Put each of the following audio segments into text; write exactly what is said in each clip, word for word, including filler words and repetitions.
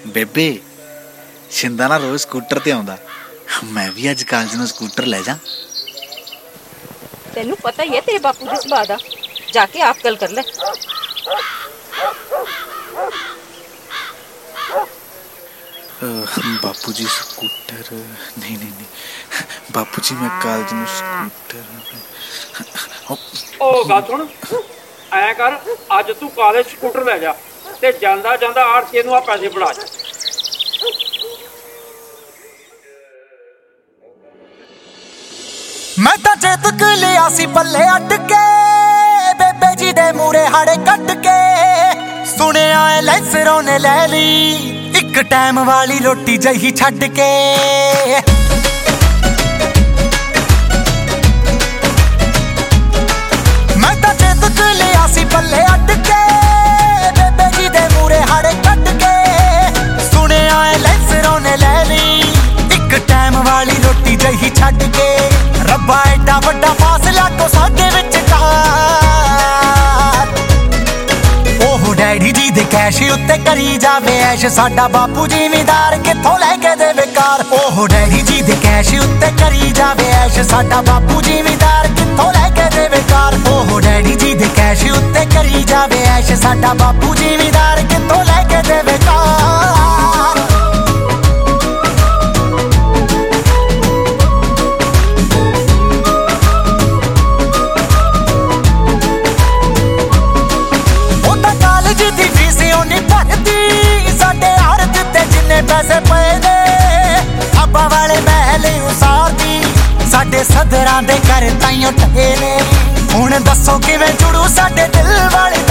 बेबे शिंदा ना रोज स्कूटर ते आउंदा, मैं भी अज कॉलेज नूं स्कूटर ले जा। तेनू पता ही है तेरे बापू दे सुभाऽ दा, जाके आप गल कर ले। बापू जी स्कूटर नहीं नहीं नहीं बापू जी मैं कॉलेज नूं स्कूटर ओ गल सुन ऐ कर अज तू कॉलेज स्कूटर ले जा ते जांदा जांदा आरती नूं आ पैसे फड़ा। मैं तां चेतक लिया सी पल्ले अट के बेबे जी दे मूरे हाड़े कट के सुनिया ऐ लैंसरों ने लै ली एक टाइम वाली रोटी जही छड्ड के। मैं तां चेतक लिया सी पल्ले अट के बेबे जी दे मूरे हाड़े कट के सुनिया ऐ लैंसरों ने लै ली एक टाइम वाली रोटी जही छड्ड के। रब्बा एडा वड्डा फासला तो साडे विचकार, ओह डैडी जी दे कैश उत्ते करी जावे ऐश साडा बापू जिमीदार कित्थों लैके देवे कार। ओह डैडी जी दे कैश उत्ते करी जावे ऐश साडा बापू जिमीदार कित्थों लैके देवे कार। ओह डैडी जी दे कैश उत्ते करी जावे ऐश साडा बापू जिमीदार कित्थों लैके देवे कार। पैसे पे दे अब्बा वाले महल उसारदी साडे सदरां दे घर ताईं ठेले। हुण दसो किवें जुड़ू साडे दिल वाली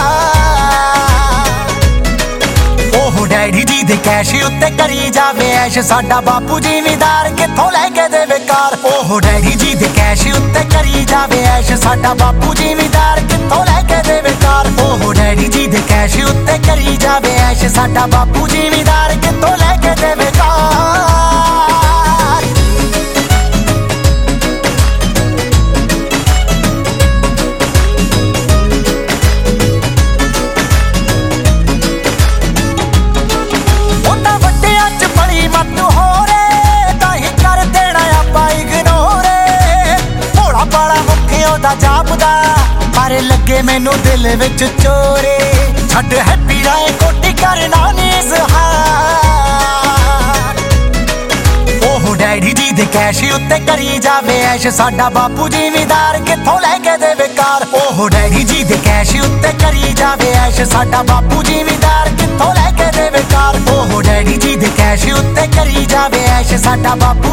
तार। ओह डैडी जी दे कैश उत्ते करी जावे ऐश साडा बापू जिमीदार कित्थों लैके देवे कार। ओह डैडी जी दे कैश उत्ते करी जावे ऐश साडा बापू जिमीदार कित्थों लैके देवे कार। ओह डैडी जी दे कैश उत्ते करी जावे ऐश साडा बापू जिमीदार कित्थों लैके देवे कार। ओदा वड्डियां च बड़ी मत हो रे ताही कर देना आपां इग्नोर। भोला भाला मुखे ओदा जापदा पर लगे मैनू दिल विच चोरे। छड्ड हैप्पी राय कोटी करना नी इज़हार। ओह डैडी जी दे कैश उत्ते करी जावे ऐश साडा बापू जिमीदार कित्थों लैके देवे कार। ओह डैडी जी दे कैश उत्ते करी जावे ऐश साडा बापू जिमीदार कित्थों लैके देवे कार। ओह डैडी जी दे कैश उत्ते करी जावे ऐश साडा बापू